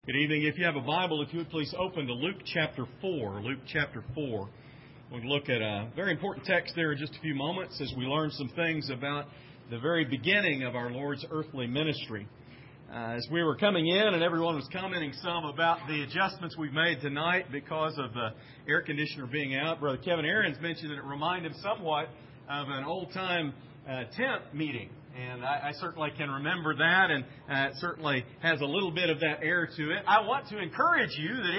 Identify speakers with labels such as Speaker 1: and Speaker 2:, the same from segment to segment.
Speaker 1: Good evening. If you have a Bible, if you would please open to Luke chapter 4. Luke chapter 4. We'll look at a very important text there in just a few moments as we learn some things about the very beginning of our Lord's earthly ministry. As we were coming in and everyone was commenting some about the adjustments we've made tonight because of the air conditioner being out, Brother Kevin Aarons mentioned that it reminded him somewhat of an old-time tent meeting. And I certainly can remember that, and it certainly has a little bit of that air to it. I want to encourage you that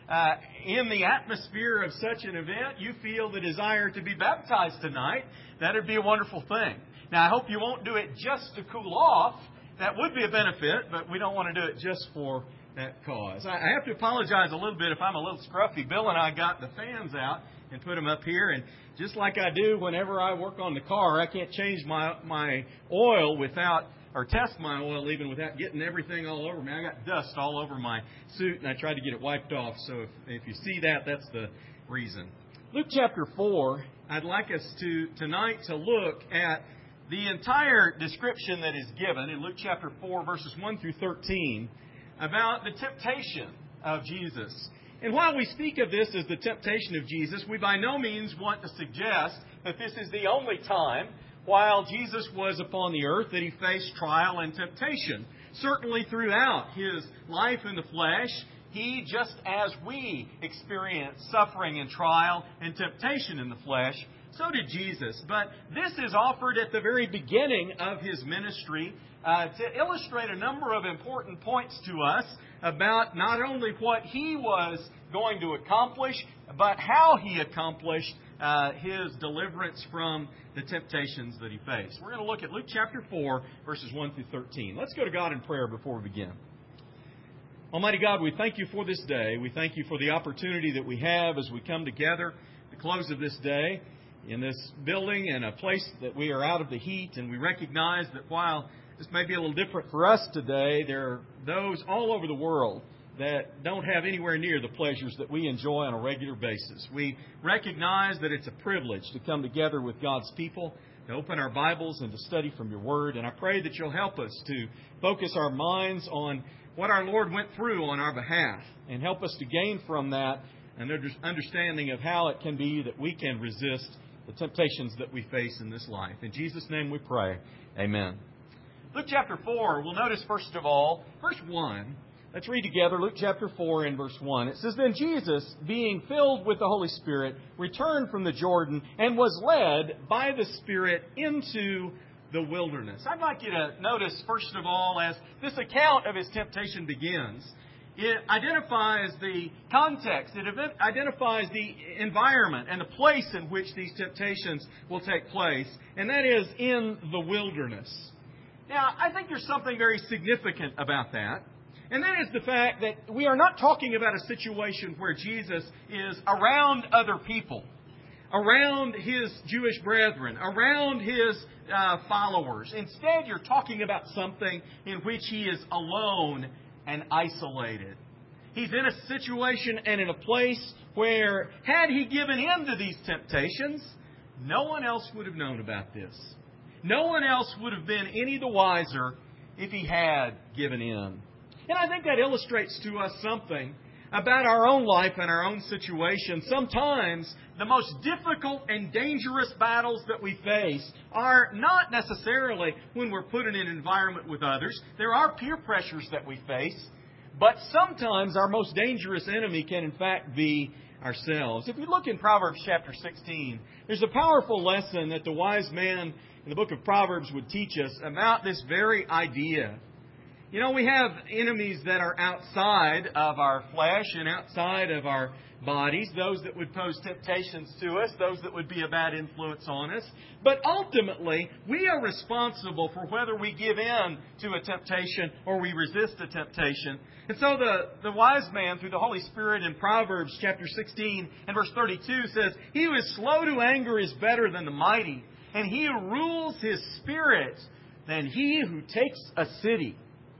Speaker 1: if in the atmosphere of such an event you feel the desire to be baptized tonight, that would be a wonderful thing. Now, I hope you won't do it just to cool off. That would be a benefit, but we don't want to do it just for that cause. I have to apologize a little bit if I'm a little scruffy. Bill and I got the fans out and put them up here, and just like I do whenever I work on the car, I can't change my oil without, or test my oil even without getting everything all over me. I got dust all over my suit, and I tried to get it wiped off, so if you see that, that's the reason. Luke chapter 4, I'd like us tonight to look at the entire description that is given in Luke chapter 4, verses 1 through 13, about the temptation of Jesus. And while we speak of this as the temptation of Jesus, we by no means want to suggest that this is the only time while Jesus was upon the earth that He faced trial and temptation. Certainly throughout His life in the flesh, He, just as we experience suffering and trial and temptation in the flesh, so did Jesus. But this is offered at the very beginning of His ministry to illustrate a number of important points to us about not only what He was going to accomplish, but how He accomplished His deliverance from the temptations that He faced. We're going to look at Luke chapter 4, verses 1 through 13. Let's go to God in prayer before we begin. Almighty God, we thank You for this day. We thank You for the opportunity that we have as we come together at the close of this day in this building and a place that we are out of the heat. And we recognize that while this may be a little different for us today, there are those all over the world that don't have anywhere near the pleasures that we enjoy on a regular basis. We recognize that it's a privilege to come together with God's people, to open our Bibles and to study from Your Word. And I pray that You'll help us to focus our minds on what our Lord went through on our behalf and help us to gain from that an understanding of how it can be that we can resist the temptations that we face in this life. In Jesus' name we pray. Amen. Luke chapter 4, we'll notice first of all, verse 1. Let's read together Luke chapter 4 and verse 1. It says, "Then Jesus, being filled with the Holy Spirit, returned from the Jordan and was led by the Spirit into the wilderness." I'd like you to notice, first of all, as this account of His temptation begins, it identifies the context, it identifies the environment and the place in which these temptations will take place, and that is in the wilderness. Now, I think there's something very significant about that, and that is the fact that we are not talking about a situation where Jesus is around other people, around His Jewish brethren, around His followers. Instead, you're talking about something in which He is alone and isolated. He's in a situation and in a place where, had He given in to these temptations, no one else would have known about this. No one else would have been any the wiser if He had given in. And I think that illustrates to us something about our own life and our own situation. Sometimes the most difficult and dangerous battles that we face are not necessarily when we're put in an environment with others. There are peer pressures that we face, but sometimes our most dangerous enemy can in fact be ourselves. If we look in Proverbs chapter 16, there's a powerful lesson that the wise man in the book of Proverbs would teach us about this very idea. You know, we have enemies that are outside of our flesh and outside of our bodies, those that would pose temptations to us, those that would be a bad influence on us. But ultimately, we are responsible for whether we give in to a temptation or we resist a temptation. And so the wise man, through the Holy Spirit in Proverbs chapter 16 and verse 32 says, "He who is slow to anger is better than the mighty, and he who rules his spirit than he who takes a city."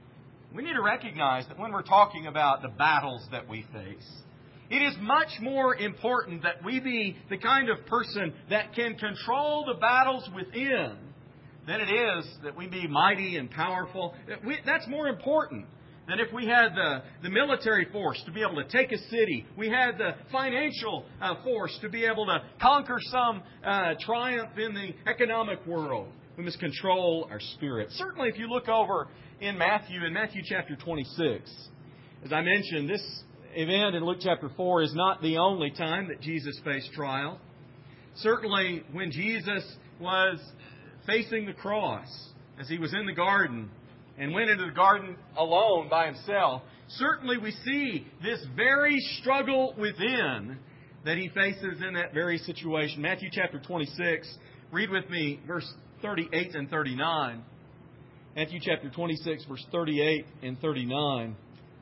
Speaker 1: We need to recognize that when we're talking about the battles that we face, it is much more important that we be the kind of person that can control the battles within than it is that we be mighty and powerful. That's more important And if we had the military force to be able to take a city, we had the financial force to be able to conquer some triumph in the economic world, we must control our spirit. Certainly if you look over in Matthew chapter 26, as I mentioned, this event in Luke chapter 4 is not the only time that Jesus faced trial. Certainly when Jesus was facing the cross, as He was in the garden and went into the garden alone by Himself, certainly we see this very struggle within that He faces in that very situation. Matthew chapter 26, read with me verse 38 and 39. Matthew chapter 26, verse 38 and 39.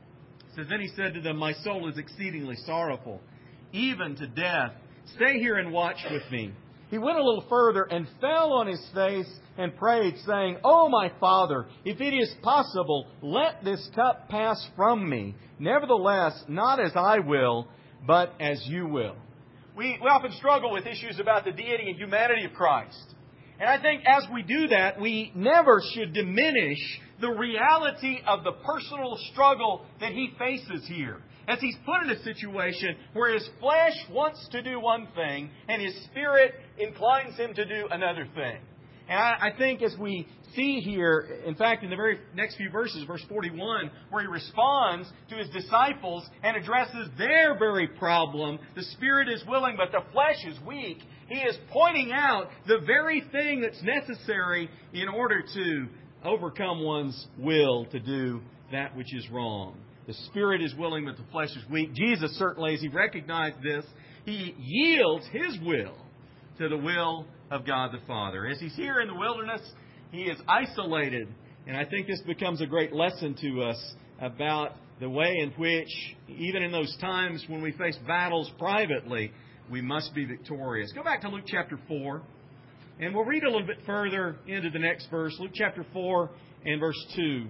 Speaker 1: It says, "Then He said to them, My soul is exceedingly sorrowful, even to death. Stay here and watch with me." He went a little further and fell on His face and prayed, saying, "Oh, my Father, if it is possible, let this cup pass from me. Nevertheless, not as I will, but as You will." We often struggle with issues about the deity and humanity of Christ. And I think as we do that, we never should diminish the reality of the personal struggle that He faces here. As He's put in a situation where His flesh wants to do one thing and His Spirit inclines Him to do another thing. And I think as we see here, in fact, in the very next few verses, verse 41, where He responds to His disciples and addresses their very problem, the Spirit is willing, but the flesh is weak. He is pointing out the very thing that's necessary in order to overcome one's will to do that which is wrong. The Spirit is willing, but the flesh is weak. Jesus certainly, as He recognized this, He yields His will to the will of God the Father. As He's here in the wilderness, He is isolated. And I think this becomes a great lesson to us about the way in which, even in those times when we face battles privately, we must be victorious. Go back to Luke chapter 4, and we'll read a little bit further into the next verse. Luke chapter 4 and verse 2.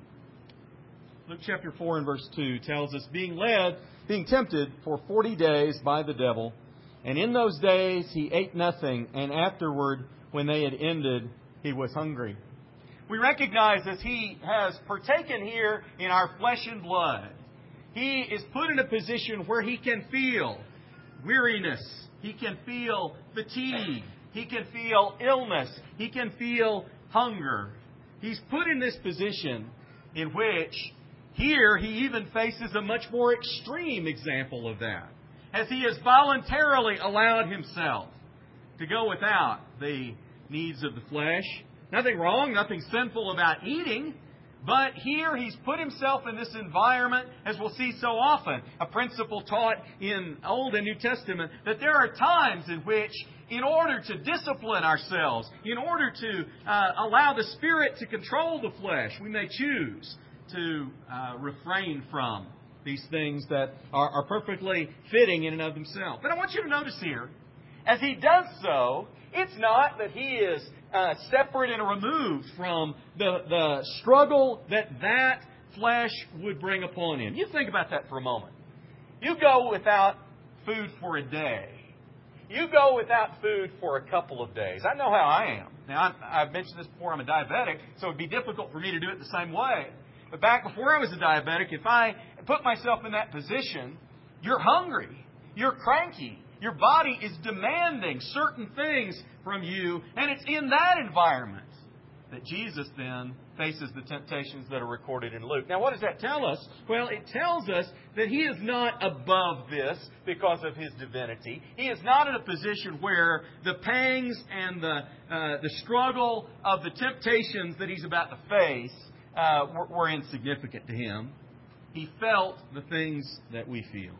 Speaker 1: Luke chapter 4 and verse 2 tells us, being tempted for 40 days by the devil, and in those days He ate nothing, and afterward, when they had ended, He was hungry. We recognize as He has partaken here in our flesh and blood, He is put in a position where He can feel weariness, He can feel fatigue, He can feel illness, He can feel hunger. He's put in this position in which here He even faces a much more extreme example of that, as He has voluntarily allowed Himself to go without the needs of the flesh. Nothing wrong, nothing sinful about eating. But here He's put Himself in this environment, as we'll see so often, a principle taught in Old and New Testament, that there are times in which, in order to discipline ourselves, in order to allow the Spirit to control the flesh, we may choose to refrain from these things that are perfectly fitting in and of themselves. But I want you to notice here, as He does so, it's not that He is separate and removed from the struggle that flesh would bring upon Him. You think about that for a moment. You go without food for a day. You go without food for a couple of days. I know how I am. Now, I've mentioned this before, I'm a diabetic, so it would be difficult for me to do it the same way. But back before I was a diabetic, if I put myself in that position, you're hungry, you're cranky, your body is demanding certain things from you, and it's in that environment that Jesus then faces the temptations that are recorded in Luke. Now, what does that tell us? Well, it tells us that He is not above this because of His divinity. He is not in a position where the pangs and the struggle of the temptations that He's about to face were insignificant to Him. He felt the things that we feel.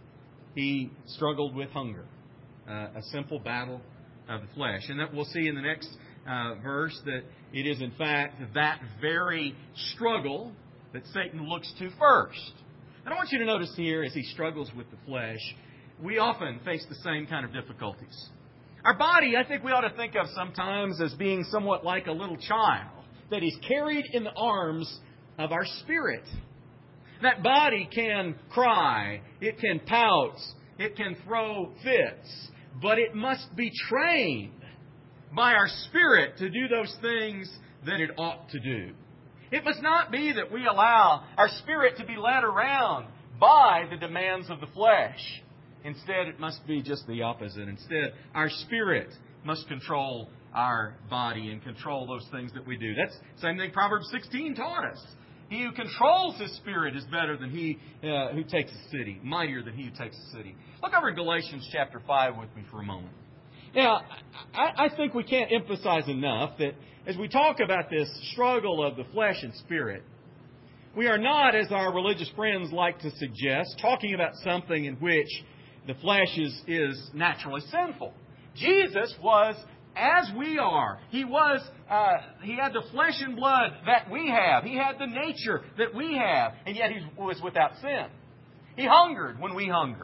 Speaker 1: He struggled with hunger, a simple battle of the flesh. And that we'll see in the next verse that it is in fact that very struggle that Satan looks to first. And I want you to notice here, as he struggles with the flesh, we often face the same kind of difficulties. Our body, I think we ought to think of sometimes as being somewhat like a little child that is carried in the arms of our spirit. That body can cry, it can pout, it can throw fits, but it must be trained by our spirit to do those things that it ought to do. It must not be that we allow our spirit to be led around by the demands of the flesh. Instead, it must be just the opposite. Instead, our spirit must control our body and control those things that we do. That's the same thing Proverbs 16 taught us. He who controls his spirit is better than he who takes a city, mightier than he who takes a city. Look over in Galatians chapter 5 with me for a moment. Now, I think we can't emphasize enough that as we talk about this struggle of the flesh and spirit, we are not, as our religious friends like to suggest, talking about something in which the flesh is naturally sinful. Jesus was as we are. He had the flesh and blood that we have. He had the nature that we have, and yet He was without sin. He hungered when we hunger.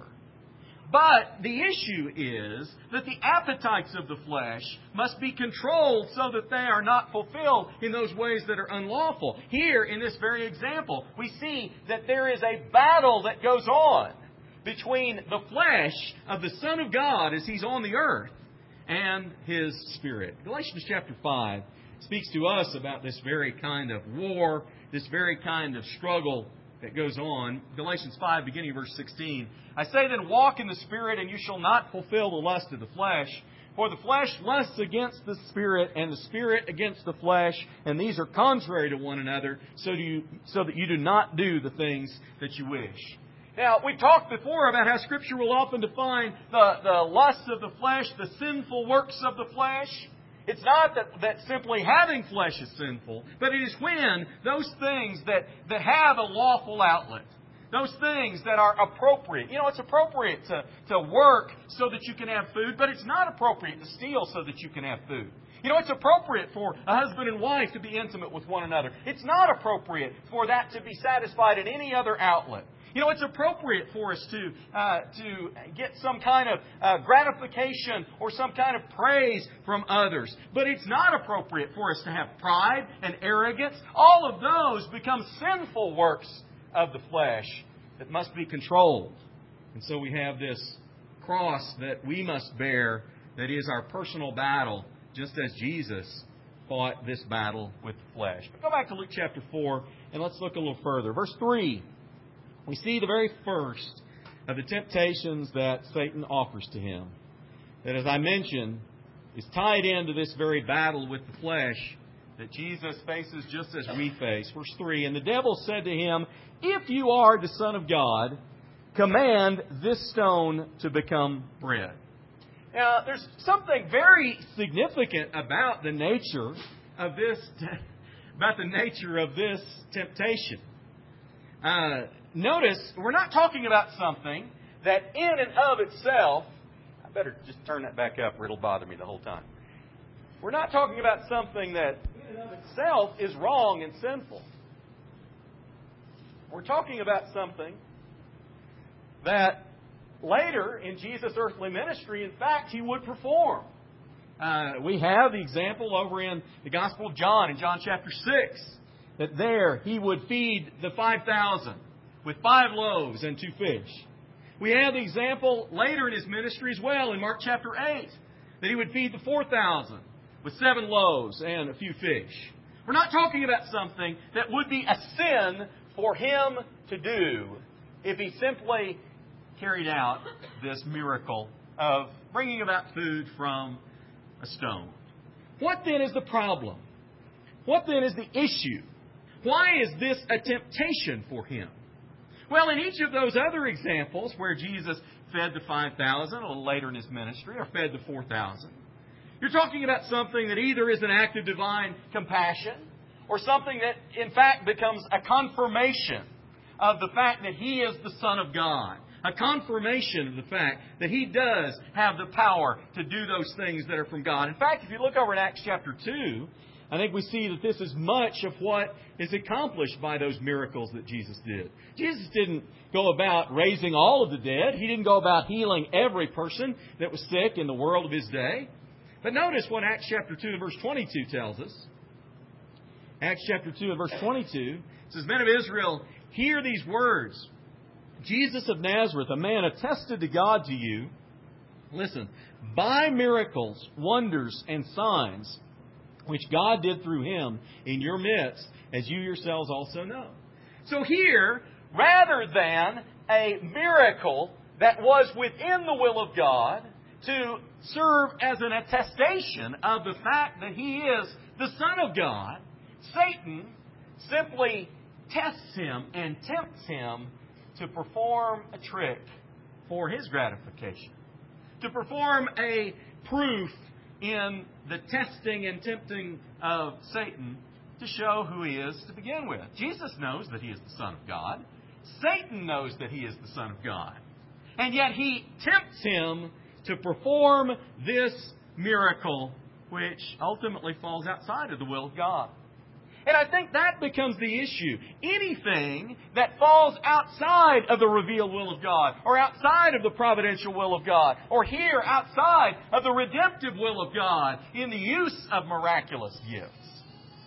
Speaker 1: But the issue is that the appetites of the flesh must be controlled so that they are not fulfilled in those ways that are unlawful. Here, in this very example, we see that there is a battle that goes on between the flesh of the Son of God as He's on the earth and His Spirit. Galatians chapter 5 speaks to us about this very kind of war, this very kind of struggle that goes on. Galatians 5, beginning of verse 16. I say then, walk in the Spirit, and you shall not fulfill the lust of the flesh. For the flesh lusts against the Spirit, and the Spirit against the flesh, and these are contrary to one another, so that you do not do the things that you wish. Now, we talked before about how Scripture will often define the lusts of the flesh, the sinful works of the flesh. It's not that simply having flesh is sinful, but it is when those things that have a lawful outlet, those things that are appropriate. You know, it's appropriate to work so that you can have food, but it's not appropriate to steal so that you can have food. You know, it's appropriate for a husband and wife to be intimate with one another. It's not appropriate for that to be satisfied in any other outlet. You know, it's appropriate for us to get some kind of gratification or some kind of praise from others. But it's not appropriate for us to have pride and arrogance. All of those become sinful works of the flesh that must be controlled. And so we have this cross that we must bear that is our personal battle, just as Jesus fought this battle with the flesh. But go back to Luke chapter 4 and let's look a little further. Verse 3. We see the very first of the temptations that Satan offers to him. That, as I mentioned, is tied into this very battle with the flesh that Jesus faces just as we face. Verse 3, and the devil said to him, if you are the Son of God, command this stone to become bread. Now, there's something very significant about the nature of this temptation. Notice, we're not talking about something that in and of itself, I better just turn that back up or it'll bother me the whole time. We're not talking about something that in and of itself is wrong and sinful. We're talking about something that later in Jesus' earthly ministry, in fact, He would perform. We have the example over in the Gospel of John, in John chapter 6, that there He would feed the 5,000 with 5 loaves and 2 fish. We have the example later in His ministry as well in Mark chapter 8, that He would feed the 4,000 with 7 loaves and a few fish. We're not talking about something that would be a sin for Him to do if He simply carried out this miracle of bringing about food from a stone. What then is the problem? What then is the issue? Why is this a temptation for Him? Well, in each of those other examples where Jesus fed the 5,000 a little later in His ministry, or fed the 4,000, you're talking about something that either is an act of divine compassion or something that, in fact, becomes a confirmation of the fact that He is the Son of God. A confirmation of the fact that He does have the power to do those things that are from God. In fact, if you look over in Acts chapter 2, I think we see that this is much of what is accomplished by those miracles that Jesus did. Jesus didn't go about raising all of the dead. He didn't go about healing every person that was sick in the world of His day. But notice what Acts chapter 2 and verse 22 tells us. Acts chapter 2 and verse 22 says, men of Israel, hear these words. Jesus of Nazareth, a man attested to God to you, listen, by miracles, wonders, and signs, which God did through Him in your midst, as you yourselves also know. So here, rather than a miracle that was within the will of God to serve as an attestation of the fact that He is the Son of God, Satan simply tests Him and tempts Him to perform a trick for his gratification, to perform a proof in the testing and tempting of Satan to show who He is to begin with. Jesus knows that He is the Son of God. Satan knows that He is the Son of God. And yet He tempts Him to perform this miracle, which ultimately falls outside of the will of God. And I think that becomes the issue. Anything that falls outside of the revealed will of God, or outside of the providential will of God, or here outside of the redemptive will of God in the use of miraculous gifts,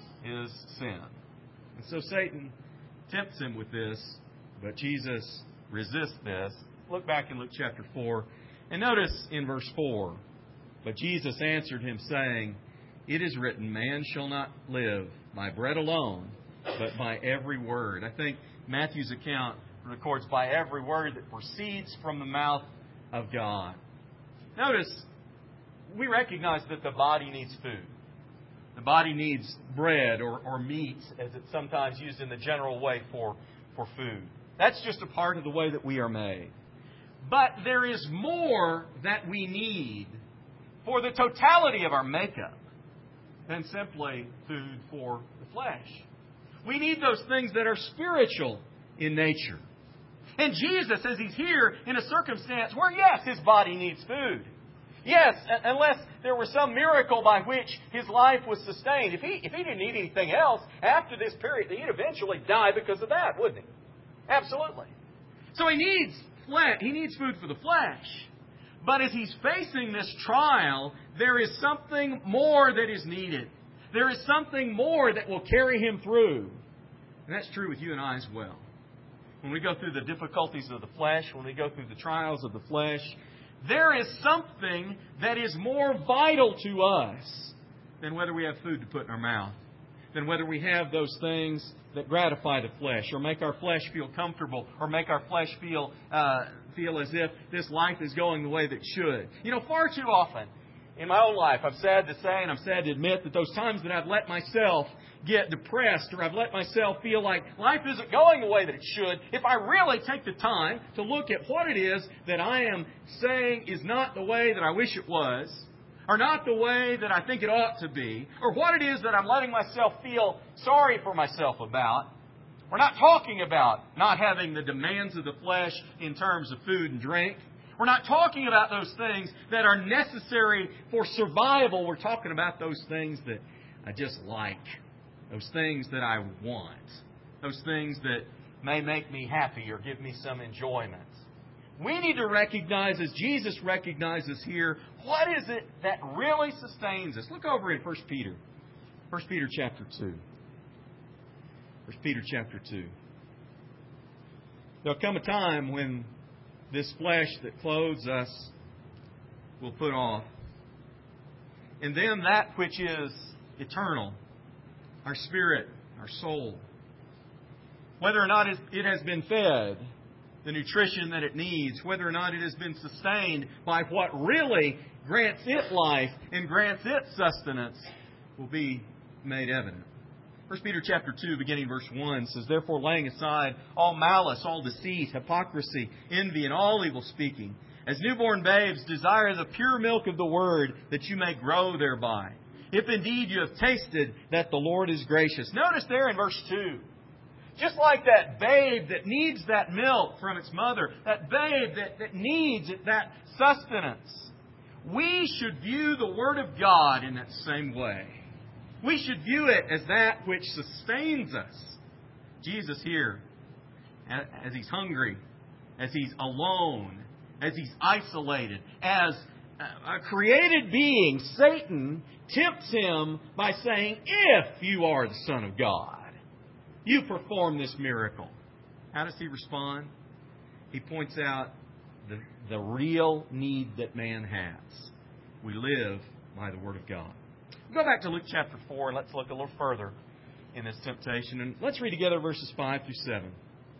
Speaker 1: is sin. And so Satan tempts Him with this, but Jesus resists this. Look back in Luke chapter 4, and notice in verse 4, "But Jesus answered him, saying, It is written, Man shall not live by bread alone, but by every word." I think Matthew's account records by every word that proceeds from the mouth of God. Notice, we recognize that the body needs food. The body needs bread or meat, as it's sometimes used in the general way for food. That's just a part of the way that we are made. But there is more that we need for the totality of our makeup than simply food for the flesh. We need those things that are spiritual in nature. And Jesus, as He's here in a circumstance where, yes, His body needs food. Yes, unless there was some miracle by which His life was sustained. If He didn't need anything else, after this period, He'd eventually die because of that, wouldn't He? Absolutely. So He needs food for the flesh. But as He's facing this trial, there is something more that is needed. There is something more that will carry Him through. And that's true with you and I as well. When we go through the difficulties of the flesh, when we go through the trials of the flesh, there is something that is more vital to us than whether we have food to put in our mouth, than whether we have those things that gratify the flesh, or make our flesh feel comfortable, or make our flesh feel as if this life is going the way that it should. You know, far too often in my own life, I'm sad to say and I'm sad to admit that those times that I've let myself get depressed, or I've let myself feel like life isn't going the way that it should, if I really take the time to look at what it is that I am saying is not the way that I wish it was, or not the way that I think it ought to be, or what it is that I'm letting myself feel sorry for myself about. We're not talking about not having the demands of the flesh in terms of food and drink. We're not talking about those things that are necessary for survival. We're talking about those things that I just like, those things that I want, those things that may make me happy or give me some enjoyment. We need to recognize, as Jesus recognizes here, what is it that really sustains us. Look over in 1 Peter. 1 Peter chapter 2. 1 Peter chapter 2. There'll come a time when this flesh that clothes us will put off. And then that which is eternal, our spirit, our soul, whether or not it has been fed the nutrition that it needs, whether or not it has been sustained by what really grants it life and grants it sustenance, will be made evident. 1 Peter chapter 2, beginning verse 1, says, "Therefore, laying aside all malice, all deceit, hypocrisy, envy, and all evil speaking, as newborn babes desire the pure milk of the Word, that you may grow thereby. If indeed you have tasted that the Lord is gracious." Notice there in verse 2, just like that babe that needs that milk from its mother, that babe that needs that sustenance, we should view the Word of God in that same way. We should view it as that which sustains us. Jesus here, as He's hungry, as He's alone, as He's isolated, as a created being, Satan tempts Him by saying, "If you are the Son of God, you perform this miracle." How does He respond? He points out the real need that man has. We live by the Word of God. Go back to Luke chapter 4 and let's look a little further in this temptation. And let's read together verses 5 through 7.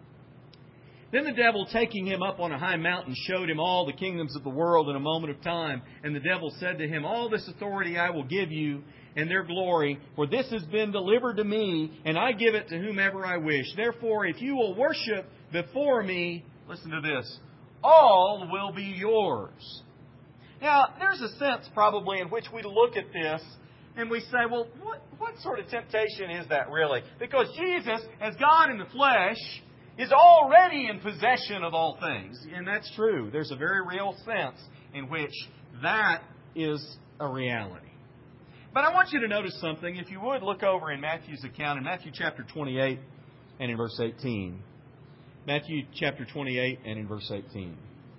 Speaker 1: Then the devil, taking him up on a high mountain, showed him all the kingdoms of the world in a moment of time. And the devil said to him, All this authority I will give you, and their glory, for this has been delivered to me, and I give it to whomever I wish. Therefore, if you will worship before me, listen to this, all will be yours. Now, there's a sense probably in which we look at this and we say, well, what sort of temptation is that really? Because Jesus, as God in the flesh, is already in possession of all things. And that's true. There's a very real sense in which that is a reality. But I want you to notice something. If you would, look over in Matthew's account, in Matthew chapter 28 and in verse 18. Matthew chapter 28 and in verse 18.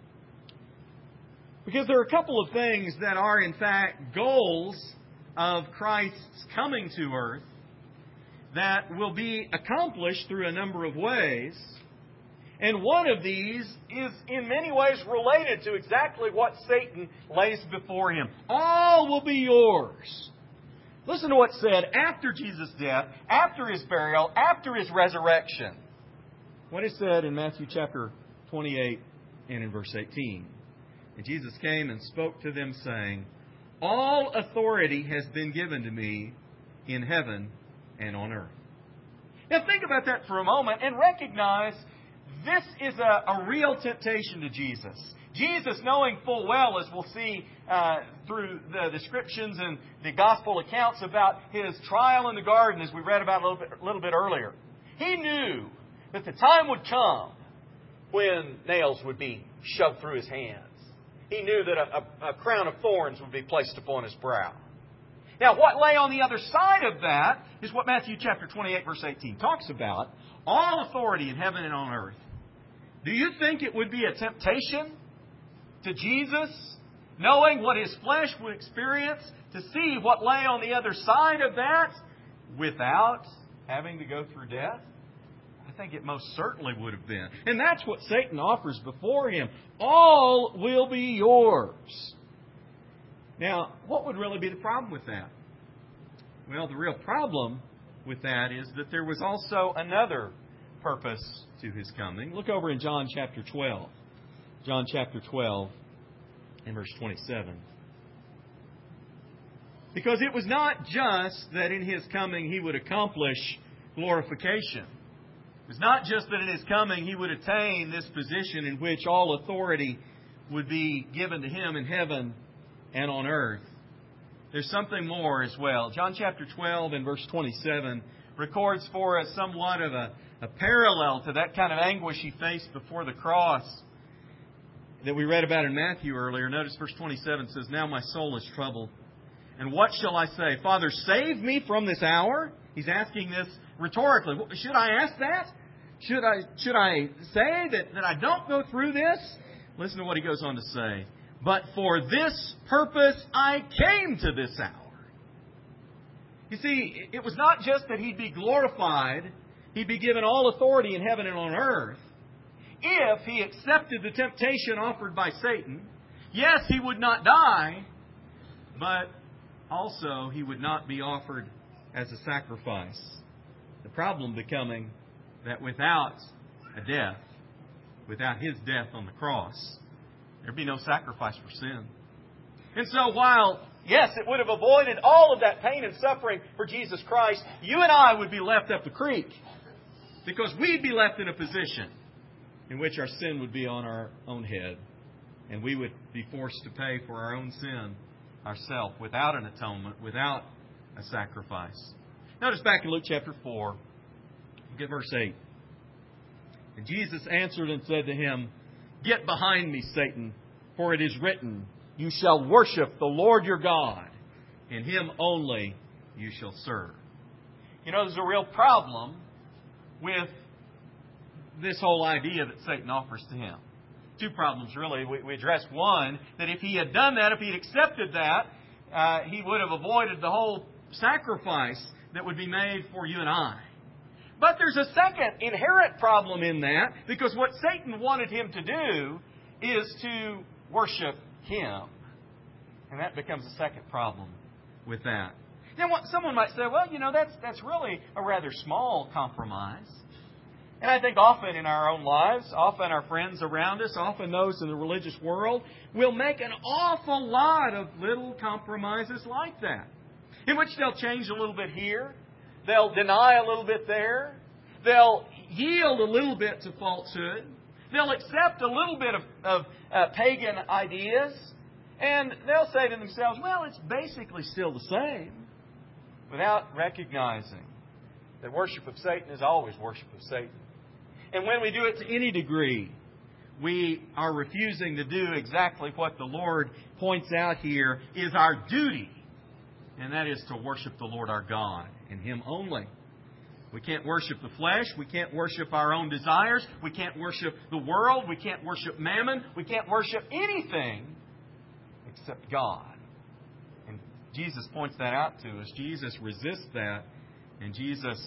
Speaker 1: Because there are a couple of things that are, in fact, goals of Christ's coming to earth that will be accomplished through a number of ways. And one of these is in many ways related to exactly what Satan lays before him. All will be yours. Listen to what's said after Jesus' death, after His burial, after His resurrection. What is said in Matthew chapter 28 and in verse 18. And Jesus came and spoke to them, saying, All authority has been given to me in heaven and on earth. Now think about that for a moment and recognize this is a real temptation to Jesus. Jesus, knowing full well, as we'll see through the descriptions and the gospel accounts about His trial in the garden, as we read about a little bit earlier, He knew that the time would come when nails would be shoved through His hands. He knew that a crown of thorns would be placed upon His brow. Now, what lay on the other side of that is what Matthew chapter 28, verse 18 talks about. All authority in heaven and on earth. Do you think it would be a temptation to Jesus, knowing what His flesh would experience, to see what lay on the other side of that without having to go through death? I think it most certainly would have been. And that's what Satan offers before him. All will be yours. Now, what would really be the problem with that? Well, the real problem with that is that there was also another purpose to His coming. Look over in John chapter 12. John chapter 12 and verse 27. Because it was not just that in His coming He would accomplish glorification. It was not just that in His coming He would attain this position in which all authority would be given to Him in heaven and on earth. There's something more as well. John chapter 12 and verse 27 records for us somewhat of a parallel to that kind of anguish He faced before the cross that we read about in Matthew earlier. Notice verse 27 says, Now my soul is troubled. And what shall I say? Father, save me from this hour? He's asking this rhetorically. Should I ask that? Should I say that I don't go through this? Listen to what he goes on to say. But for this purpose I came to this hour. You see, it was not just that He'd be glorified, He'd be given all authority in heaven and on earth. If He accepted the temptation offered by Satan, yes, He would not die, but also He would not be offered as a sacrifice. The problem becoming that without a death, without His death on the cross, there'd be no sacrifice for sin. And so while, yes, it would have avoided all of that pain and suffering for Jesus Christ, you and I would be left up the creek. Because we'd be left in a position in which our sin would be on our own head. And we would be forced to pay for our own sin ourselves without an atonement, without a sacrifice. Notice back in Luke chapter 4, look at verse 8. And Jesus answered and said to him, Get behind me, Satan, for it is written, You shall worship the Lord your God, and Him only you shall serve. You know, there's a real problem with this whole idea that Satan offers to him. Two problems, really. We addressed one, that if he had done that, if he had accepted that, he would have avoided the whole sacrifice that would be made for you and I. But there's a second inherent problem in that, because what Satan wanted him to do is to worship him. And that becomes a second problem with that. Now, someone might say, well, that's really a rather small compromise. And I think often in our own lives, often our friends around us, often those in the religious world, will make an awful lot of little compromises like that, in which they'll change a little bit here, they'll deny a little bit there, they'll yield a little bit to falsehood, they'll accept a little bit of pagan ideas, and they'll say to themselves, well, it's basically still the same, without recognizing that worship of Satan is always worship of Satan. And when we do it to any degree, we are refusing to do exactly what the Lord points out here is our duty, and that is to worship the Lord our God and Him only. We can't worship the flesh. We can't worship our own desires. We can't worship the world. We can't worship mammon. We can't worship anything except God. And Jesus points that out to us. Jesus resists that, and Jesus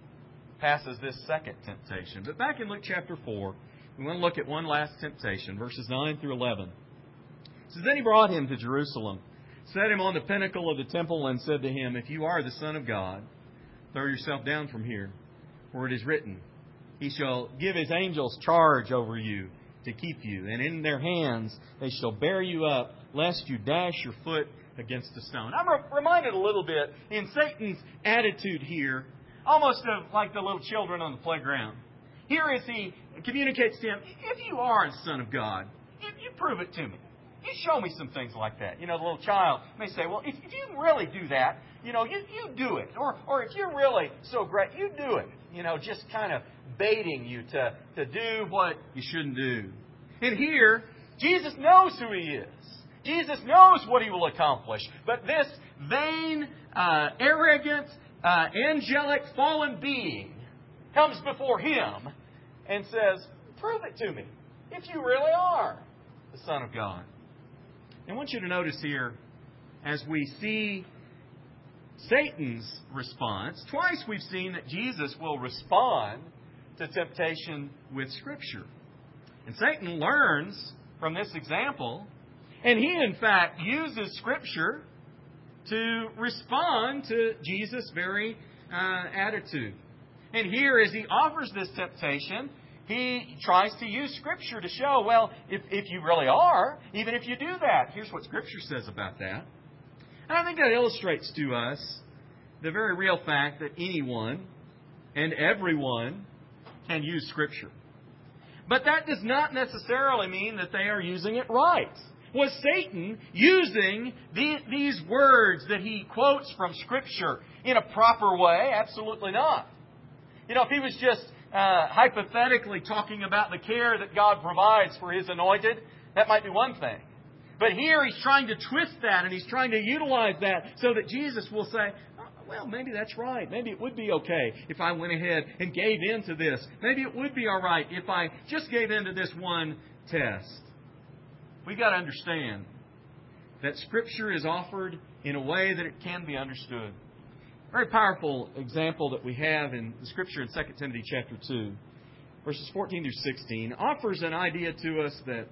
Speaker 1: passes this second temptation. But back in Luke chapter 4, we want to look at one last temptation, verses 9 through 11. It says, Then He brought Him to Jerusalem, set Him on the pinnacle of the temple, and said to Him, If you are the Son of God, throw yourself down from here, for it is written, He shall give His angels charge over you to keep you, and in their hands they shall bear you up, lest you dash your foot against a stone. I'm reminded a little bit in Satan's attitude here, almost of like the little children on the playground. Here as he communicates to him, if you are the Son of God, you prove it to me. You show me some things like that. The little child may say, well, if you can really do that, you do it. Or if you're really so great, you do it. Just kind of baiting you to do what you shouldn't do. And here, Jesus knows who He is. Jesus knows what He will accomplish. But this vain, arrogant, angelic, fallen being comes before Him and says, prove it to me, if you really are the Son of God. I want you to notice here, as we see Satan's response, twice we've seen that Jesus will respond to temptation with Scripture. And Satan learns from this example, and he in fact uses Scripture to respond to Jesus' very attitude. And here, as he offers this temptation, he tries to use Scripture to show, well, if you really are, even if you do that, here's what Scripture says about that. And I think that illustrates to us the very real fact that anyone and everyone can use Scripture. But that does not necessarily mean that they are using it right. Was Satan using these words that he quotes from Scripture in a proper way? Absolutely not. If he was just hypothetically talking about the care that God provides for His anointed, that might be one thing. But here he's trying to twist that, and he's trying to utilize that so that Jesus will say, well, maybe that's right. Maybe it would be okay if I went ahead and gave in to this. Maybe it would be all right if I just gave in to this one test. We've got to understand that Scripture is offered in a way that it can be understood. A very powerful example that we have in the Scripture in 2 Timothy chapter 2, verses 14 through 16, offers an idea to us that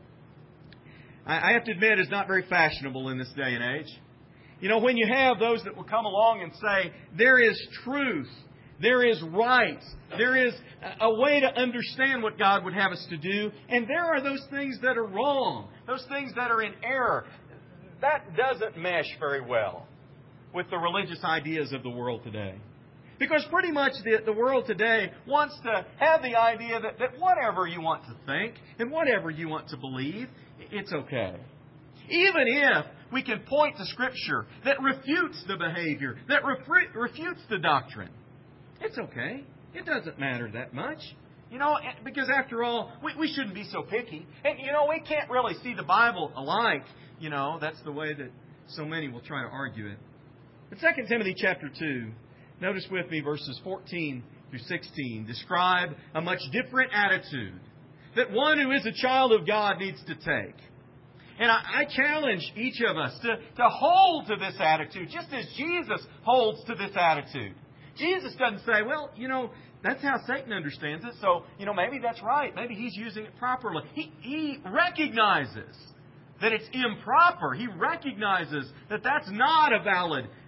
Speaker 1: I have to admit is not very fashionable in this day and age. When you have those that will come along and say, there is truth, there is right, there is a way to understand what God would have us to do, and there are those things that are wrong, those things that are in error. That doesn't mesh very well with the religious ideas of the world today. Because pretty much the world today wants to have the idea that whatever you want to think and whatever you want to believe, it's okay. Even if we can point to Scripture that refutes the behavior, that refutes the doctrine, it's okay. It doesn't matter that much. Because after all, we shouldn't be so picky. And, we can't really see the Bible alike. That's the way that so many will try to argue it. But 2 Timothy chapter 2, notice with me verses 14 through 16, describe a much different attitude that one who is a child of God needs to take. And I challenge each of us to hold to this attitude, just as Jesus holds to this attitude. Jesus doesn't say, well, that's how Satan understands it, so, maybe that's right. Maybe he's using it properly. He recognizes that it's improper. He recognizes that that's not a valid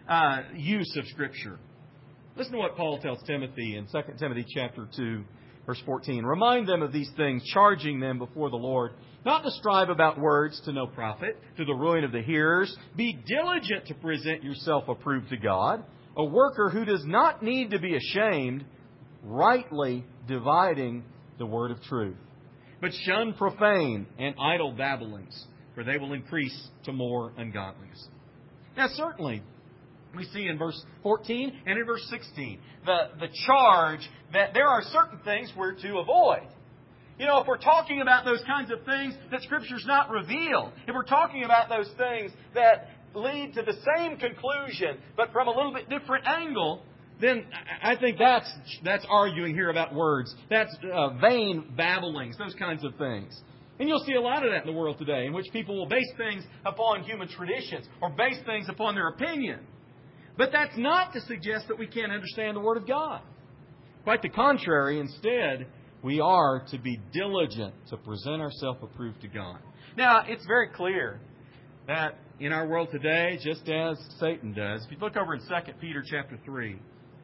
Speaker 1: use of Scripture. Listen to what Paul tells Timothy in 2 Timothy chapter 2, verse 14. Remind them of these things, charging them before the Lord, not to strive about words to no profit, to the ruin of the hearers. Be diligent to present yourself approved to God, a worker who does not need to be ashamed, rightly dividing the word of truth. But shun profane and idle babblings, for they will increase to more ungodliness. Now, certainly, we see in verse 14 and in verse 16 the charge that there are certain things we're to avoid. You know, if we're talking about those kinds of things that Scripture's not revealed, if we're talking about those things that lead to the same conclusion but from a little bit different angle, then I think that's arguing here about words. That's vain babblings, those kinds of things. And you'll see a lot of that in the world today, in which people will base things upon human traditions or base things upon their opinion. But that's not to suggest that we can't understand the Word of God. Quite the contrary. Instead, we are to be diligent to present ourselves approved to God. Now, it's very clear that in our world today, just as Satan does, if you look over in 2 Peter chapter 3,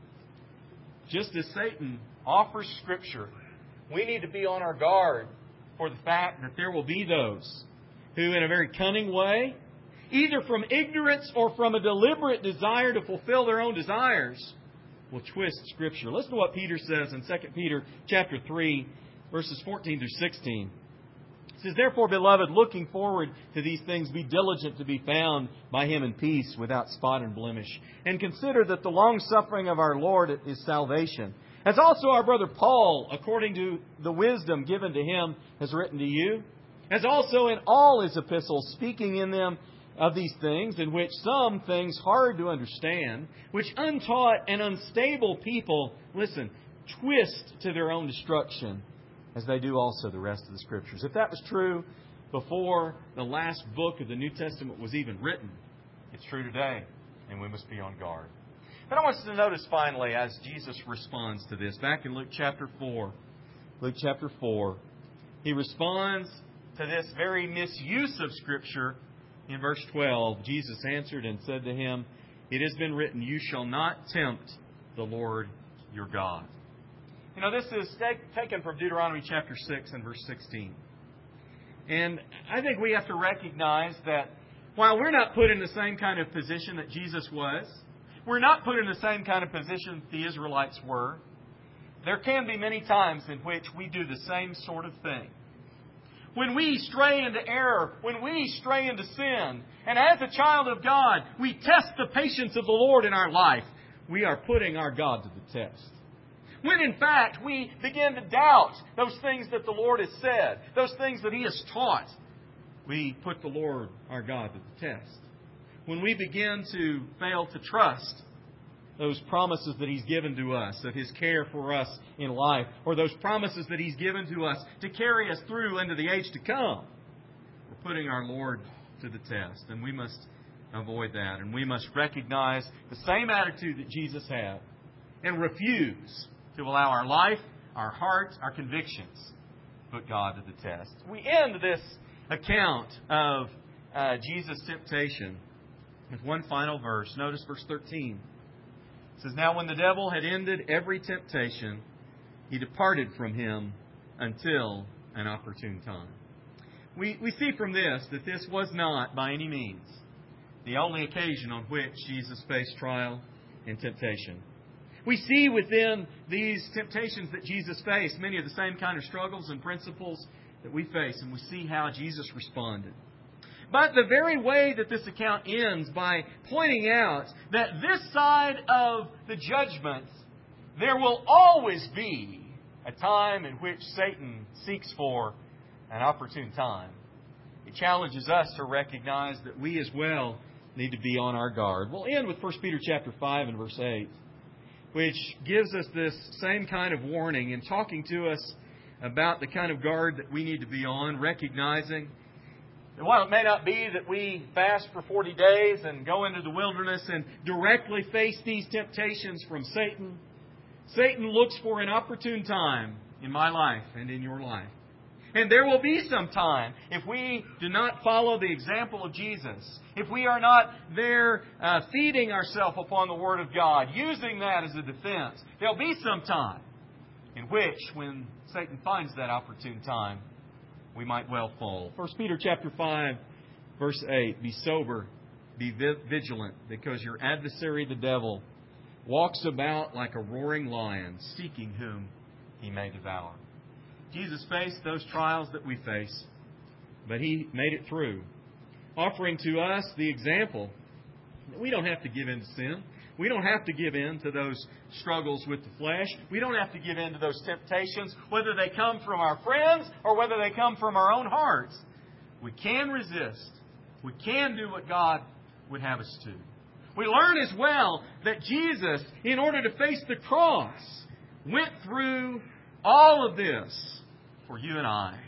Speaker 1: just as Satan offers Scripture, we need to be on our guard for the fact that there will be those who, in a very cunning way, either from ignorance or from a deliberate desire to fulfill their own desires, will twist Scripture. Listen to what Peter says in 2 Peter chapter 3, verses 14 through 16. It says, Therefore, beloved, looking forward to these things, be diligent to be found by Him in peace, without spot and blemish. And consider that the long-suffering of our Lord is salvation. As also our brother Paul, according to the wisdom given to him, has written to you. As also in all his epistles, speaking in them of these things, in which some things hard to understand, which untaught and unstable people, listen, twist to their own destruction, as they do also the rest of the Scriptures. If that was true before the last book of the New Testament was even written, it's true today, and we must be on guard. But I want us to notice finally, as Jesus responds to this, back in Luke chapter 4, He responds to this very misuse of Scripture. In verse 12, Jesus answered and said to him, It has been written, You shall not tempt the Lord your God. You know, this is taken from Deuteronomy chapter 6 and verse 16. And I think we have to recognize that while we're not put in the same kind of position that Jesus was, we're not put in the same kind of position that the Israelites were, there can be many times in which we do the same sort of thing. When we stray into error, when we stray into sin, and as a child of God, we test the patience of the Lord in our life, we are putting our God to the test. When in fact we begin to doubt those things that the Lord has said, those things that He has taught, we put the Lord, our God, to the test. When we begin to fail to trust those promises that He's given to us, of His care for us in life, or those promises that He's given to us to carry us through into the age to come, we're putting our Lord to the test. And we must avoid that. And we must recognize the same attitude that Jesus had and refuse to allow our life, our heart, our convictions put God to the test. We end this account of Jesus' temptation with one final verse. Notice verse 13. It says, Now when the devil had ended every temptation, he departed from him until an opportune time. We see from this that this was not, by any means, the only occasion on which Jesus faced trial and temptation. We see within these temptations that Jesus faced many of the same kind of struggles and principles that we face, and we see how Jesus responded. But the very way that this account ends by pointing out that this side of the judgment, there will always be a time in which Satan seeks for an opportune time. It challenges us to recognize that we as well need to be on our guard. We'll end with 1 Peter chapter 5 and verse 8, which gives us this same kind of warning in talking to us about the kind of guard that we need to be on, recognizing that while it may not be that we fast for 40 days and go into the wilderness and directly face these temptations from Satan, Satan looks for an opportune time in my life and in your life. And there will be some time if we do not follow the example of Jesus, if we are not there feeding ourselves upon the Word of God, using that as a defense, there will be some time in which, when Satan finds that opportune time, we might well fall. 1 Peter chapter 5, verse 8, be sober, be vigilant, because your adversary, the devil, walks about like a roaring lion, seeking whom he may devour. Jesus faced those trials that we face, but He made it through, offering to us the example that we don't have to give in to sin. We don't have to give in to those struggles with the flesh. We don't have to give in to those temptations, whether they come from our friends or whether they come from our own hearts. We can resist. We can do what God would have us to. We learn as well that Jesus, in order to face the cross, went through all of this for you and I.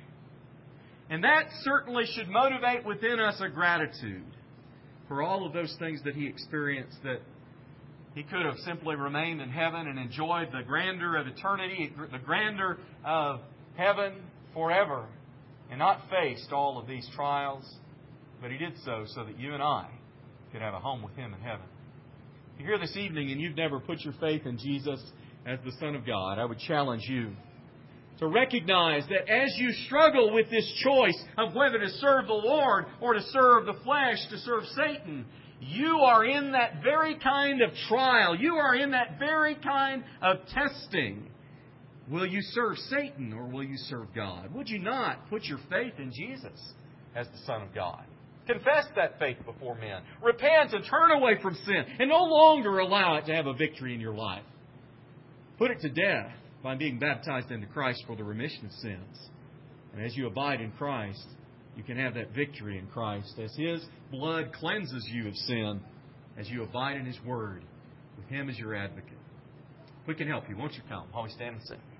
Speaker 1: And that certainly should motivate within us a gratitude for all of those things that He experienced, that He could have simply remained in heaven and enjoyed the grandeur of eternity, the grandeur of heaven forever, and not faced all of these trials. But He did so that you and I could have a home with Him in heaven. If you're here this evening and you've never put your faith in Jesus as the Son of God, I would challenge you to recognize that as you struggle with this choice of whether to serve the Lord or to serve the flesh, to serve Satan, you are in that very kind of trial. You are in that very kind of testing. Will you serve Satan or will you serve God? Would you not put your faith in Jesus as the Son of God? Confess that faith before men. Repent and turn away from sin and no longer allow it to have a victory in your life. Put it to death by being baptized into Christ for the remission of sins. And as you abide in Christ, you can have that victory in Christ as His blood cleanses you of sin, as you abide in His Word with Him as your advocate. We can help you. Won't you come? While we stand and sing.